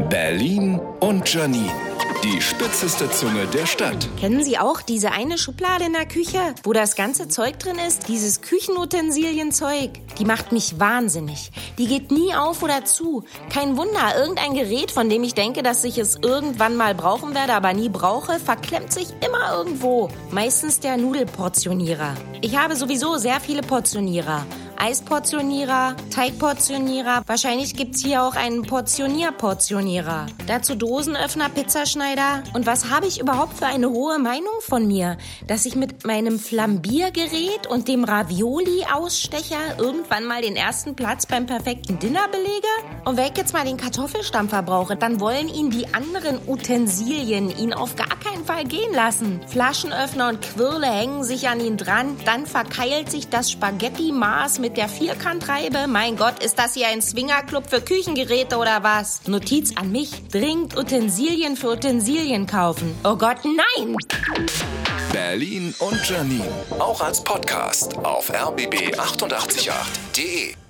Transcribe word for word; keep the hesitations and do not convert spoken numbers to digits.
Berlin und Janine, die spitzeste Zunge der Stadt. Kennen Sie auch diese eine Schublade in der Küche, wo das ganze Zeug drin ist? Dieses Küchenutensilienzeug. Die macht mich wahnsinnig. Die geht nie auf oder zu. Kein Wunder, irgendein Gerät, von dem ich denke, dass ich es irgendwann mal brauchen werde, aber nie brauche, verklemmt sich immer irgendwo. Meistens der Nudelportionierer. Ich habe sowieso sehr viele Portionierer. Eisportionierer, Teigportionierer. Wahrscheinlich gibt's hier auch einen Portionierportionierer. Dazu Dosenöffner, Pizzaschneider. Und was habe ich überhaupt für eine hohe Meinung von mir? Dass ich mit meinem Flambiergerät und dem Ravioli-Ausstecher irgendwann mal den ersten Platz beim perfekten Dinner belege? Und wenn ich jetzt mal den Kartoffelstampfer brauche, dann wollen ihn die anderen Utensilien ihn auf gar keinen Fall gehen lassen. Flaschenöffner und Quirle hängen sich an ihn dran. Dann verkeilt sich das Spaghetti-Maß mit der Vierkantreibe. Mein Gott, ist das hier ein Swingerclub für Küchengeräte oder was? Notiz an mich. Dringend Utensilien für Utensilien kaufen. Oh Gott, nein! Berlin und Janine. Auch als Podcast auf r b b acht acht acht punkt de.